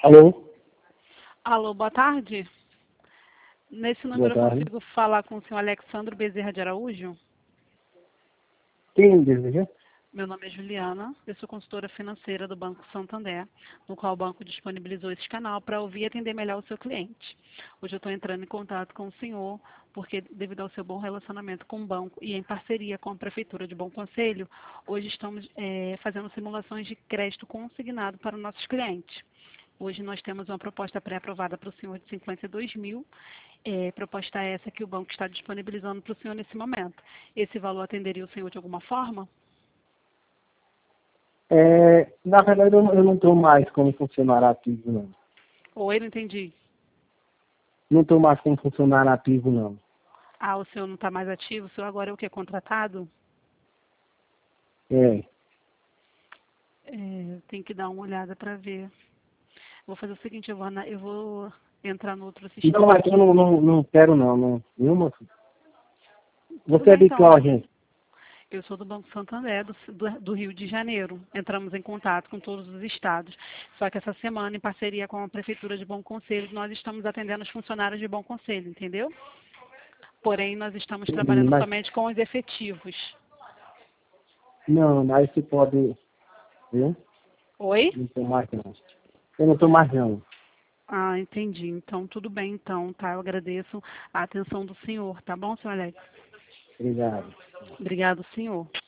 Alô? Alô, boa tarde. Nesse Boa número eu tarde. consigo falar com o senhor Alexandre Bezerra de Araújo? Quem deseja? Meu nome é Juliana, eu sou consultora financeira do Banco Santander, no qual o banco disponibilizou esse canal para ouvir e atender melhor o seu cliente. Hoje eu estou entrando em contato com o senhor, porque devido ao seu bom relacionamento com o banco e em parceria com a Prefeitura de Bom Conselho, hoje estamos fazendo simulações de crédito consignado para os nossos clientes. Hoje nós temos uma proposta pré-aprovada para o senhor de 52 mil, proposta essa que o banco está disponibilizando para o senhor nesse momento. Esse valor atenderia o senhor de alguma forma? Na verdade, eu não estou mais como funcionário ativo, não. Oi, não entendi. Não estou mais como funcionário ativo, não. Ah, o senhor não está mais ativo? O senhor agora é o que? Contratado? É. Tem que dar uma olhada para ver. Vou fazer o seguinte, eu vou entrar no outro Não, sistema mas eu aqui. não quero, não. Nenhuma. Tudo Você é bem, de então. qual agência? Eu sou do Banco Santander, do Rio de Janeiro. Entramos em contato com todos os estados. Só que essa semana, em parceria com a Prefeitura de Bom Conselho, nós estamos atendendo os funcionários de Bom Conselho, entendeu? Porém, nós estamos trabalhando Mas, somente com os efetivos. não, aí você pode... Eu Oi? não estou mais, não. Eu não estou mais, não. Ah, entendi. Então, tudo bem, então, tá? Eu agradeço a atenção do senhor, tá bom, senhor Alex? Obrigado. Obrigado, senhor.